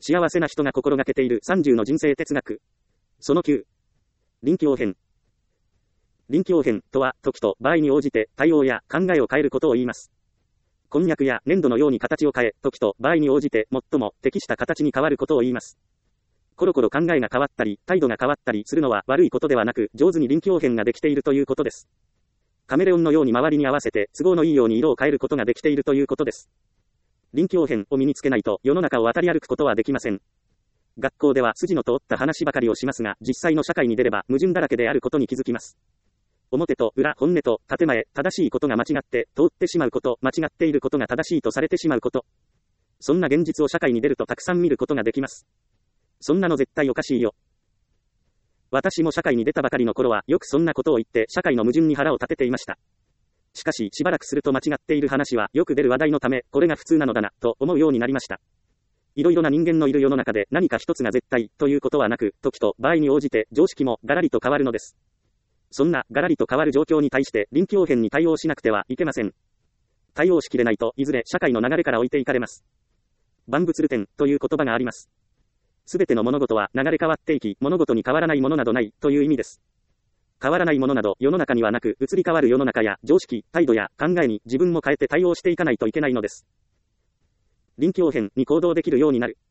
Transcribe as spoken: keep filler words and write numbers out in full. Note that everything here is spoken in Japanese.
幸せな人が心がけているさんじゅうの人生哲学。そのきゅう。臨機応変。臨機応変とは、時と場合に応じて対応や考えを変えることを言います。こんにゃくや粘土のように形を変え、時と場合に応じて最も適した形に変わることを言います。コロコロ考えが変わったり、態度が変わったりするのは悪いことではなく、上手に臨機応変ができているということです。カメレオンのように周りに合わせて都合のいいように色を変えることができているということです。臨機応変を身につけないと世の中を渡り歩くことはできません。学校では筋の通った話ばかりをしますが、実際の社会に出れば矛盾だらけであることに気づきます。表と裏、本音と建前、正しいことが間違って通ってしまうこと、間違っていることが正しいとされてしまうこと。そんな現実を社会に出るとたくさん見ることができます。そんなの絶対おかしいよ。私も社会に出たばかりの頃はよくそんなことを言って社会の矛盾に腹を立てていました。しかししばらくすると間違っている話はよく出る話題のため、これが普通なのだな、と思うようになりました。いろいろな人間のいる世の中で何か一つが絶対ということはなく、時と場合に応じて常識もガラリと変わるのです。そんなガラリと変わる状況に対して臨機応変に対応しなくてはいけません。対応しきれないといずれ社会の流れから置いていかれます。万物流転という言葉があります。すべての物事は流れ変わっていき、物事に変わらないものなどないという意味です。変わらないものなど世の中にはなく、移り変わる世の中や常識、態度や考えに自分も変えて対応していかないといけないのです。臨機応変に行動できるようになる。